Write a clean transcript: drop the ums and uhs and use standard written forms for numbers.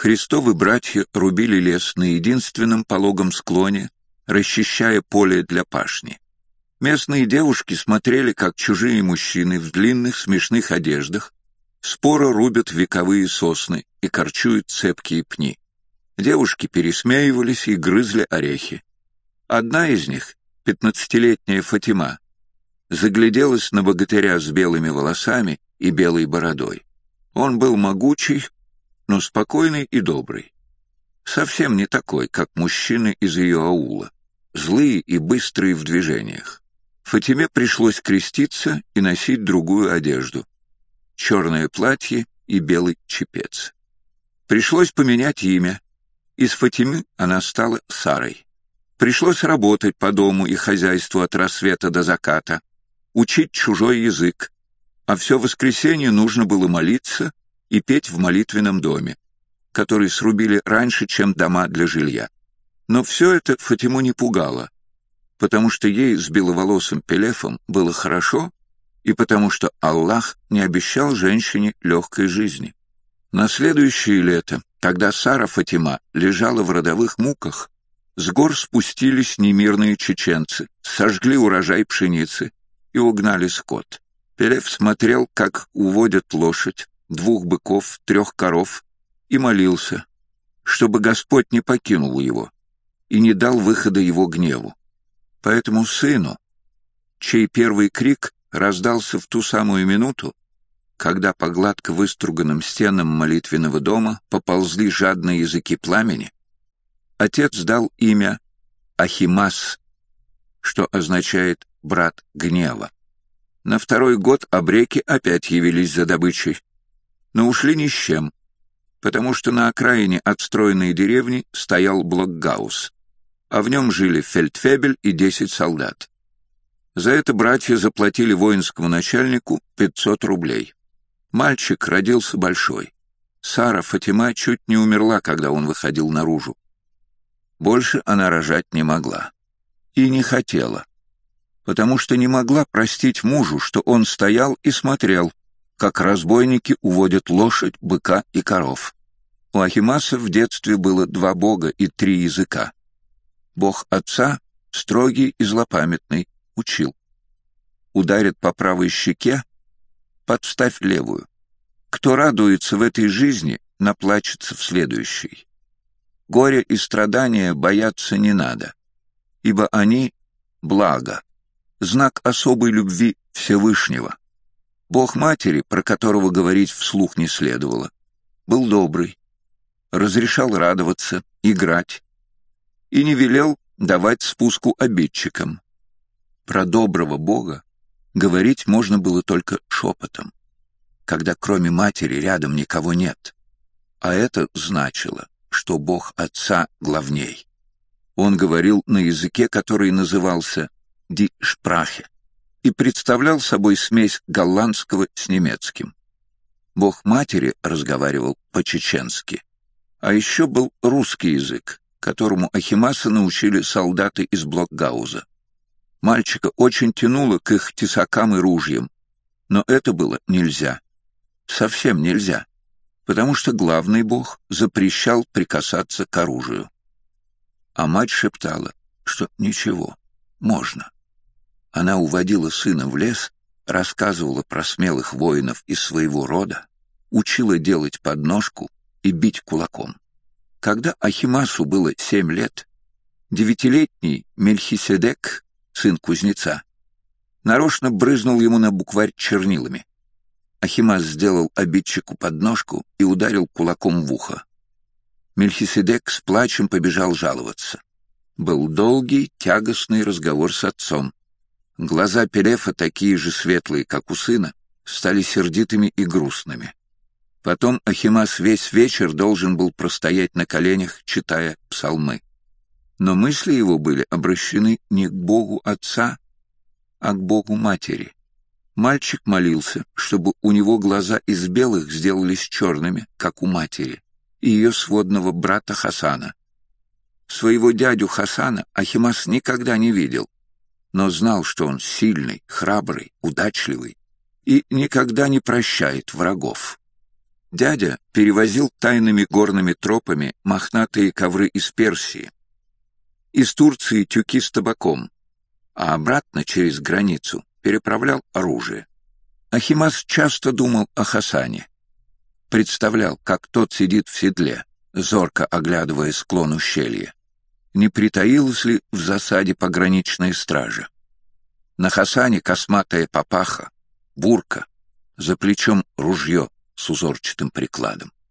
Христовы братья рубили лес на единственном пологом склоне, расчищая поле для пашни. Местные девушки смотрели, как чужие мужчины в длинных смешных одеждах споро рубят вековые сосны и корчуют цепкие пни. Девушки пересмеивались и грызли орехи. Одна из них, 15-летняя Фатима, загляделась на богатыря с белыми волосами и белой бородой. Он был могучий, но спокойный и добрый. Совсем не такой, как мужчины из ее аула, злые и быстрые в движениях. Фатиме пришлось креститься и носить другую одежду — черное платье и белый чепец. Пришлось поменять имя. Из Фатимы она стала Сарой. Пришлось работать по дому и хозяйству от рассвета до заката, учить чужой язык, а все воскресенье нужно было молиться и петь в молитвенном доме, который срубили раньше, чем дома для жилья. Но все это Фатиму не пугало, потому что ей с беловолосым Пелефом было хорошо и потому что Аллах не обещал женщине легкой жизни. На следующее лето, когда Сара Фатима лежала в родовых муках, с гор спустились немирные чеченцы, сожгли урожай пшеницы и угнали скот. Пелеф смотрел, как уводят лошадь, 2 быков, 3 коров, и молился, чтобы Господь не покинул его и не дал выхода его гневу. Поэтому сыну, чей первый крик раздался в ту самую минуту, когда по гладко выструганным стенам молитвенного дома поползли жадные языки пламени, отец дал имя Ахимас, что означает «брат гнева». На 2-й год абреки опять явились за добычей, но ушли ни с чем, потому что на окраине отстроенной деревни стоял блокгаус, а в нем жили фельдфебель и 10 солдат. За это братья заплатили воинскому начальнику 500 рублей. Мальчик родился большой. Сара Фатима чуть не умерла, когда он выходил наружу. Больше она рожать не могла. И не хотела. Потому что не могла простить мужу, что он стоял и смотрел, как разбойники уводят лошадь, быка и коров. У Ахимаса в детстве было 2 бога и 3 языка. Бог отца, строгий и злопамятный, учил. Ударит по правой щеке, подставь левую. Кто радуется в этой жизни, наплачется в следующей. Горя и страдания бояться не надо, ибо они — благо, знак особой любви Всевышнего. Бог матери, про которого говорить вслух не следовало, был добрый, разрешал радоваться, играть и не велел давать спуску обидчикам. Про доброго Бога говорить можно было только шепотом, когда кроме матери рядом никого нет, а это значило, что Бог Отца главней. Он говорил на языке, который назывался «ди шпрахе», и представлял собой смесь голландского с немецким. Бог матери разговаривал по-чеченски, а еще был русский язык, которому Ахимаса научили солдаты из блокгауза. Мальчика очень тянуло к их тесакам и ружьям, но это было нельзя. Совсем нельзя, потому что главный бог запрещал прикасаться к оружию. А мать шептала, что ничего, можно. Она уводила сына в лес, рассказывала про смелых воинов из своего рода, учила делать подножку и бить кулаком. Когда Ахимасу было 7 лет, 9-летний Мельхиседек, сын кузнеца, нарочно брызнул ему на букварь чернилами. Ахимас сделал обидчику подножку и ударил кулаком в ухо. Мельхиседек с плачем побежал жаловаться. Был долгий, тягостный разговор с отцом. Глаза Пелефа, такие же светлые, как у сына, стали сердитыми и грустными. Потом Ахимас весь вечер должен был простоять на коленях, читая псалмы. Но мысли его были обращены не к Богу Отца, а к Богу Матери. Мальчик молился, чтобы у него глаза из белых сделались черными, как у матери, и ее сводного брата Хасана. Своего дядю Хасана Ахимас никогда не видел, но знал, что он сильный, храбрый, удачливый и никогда не прощает врагов. Дядя перевозил тайными горными тропами мохнатые ковры из Персии, из Турции тюки с табаком, а обратно через границу переправлял оружие. Ахимас часто думал о Хасане. Представлял, как тот сидит в седле, зорко оглядывая склон ущелья. Не притаилась ли в засаде пограничная стража? На Хасане косматая папаха, бурка, за плечом ружье с узорчатым прикладом.